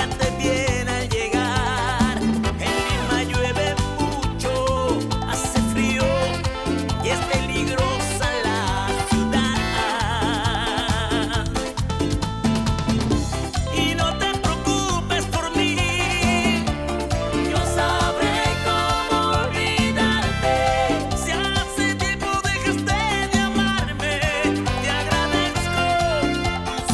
fíjate bien al llegar. En Lima llueve mucho, hace frío y es peligrosa la ciudad. Y no te preocupes por mí, yo sabré cómo olvidarte. Si hace tiempo dejaste de amarme, te agradezco tu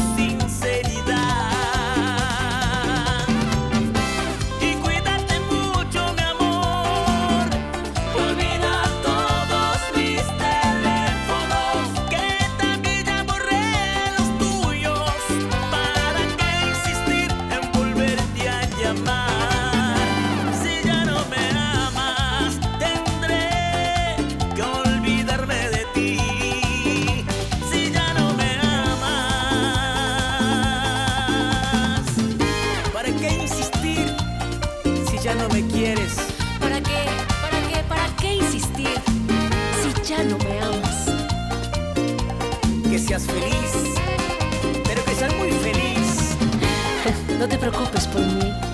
sinceridad. Y cuídate mucho, mi amor, olvida todos mis teléfonos, que también ya borré los tuyos. ¿Para qué insistir en volverte a llamar? Si ya no me amas, tendré que olvidarme de ti. Si ya no me amas, ¿para qué insistir si ya no me quieres? ¿Para qué? ¿Para qué? ¿Para qué insistir si ya no me amas? Que seas feliz, pero que seas muy feliz. No te preocupes por mí.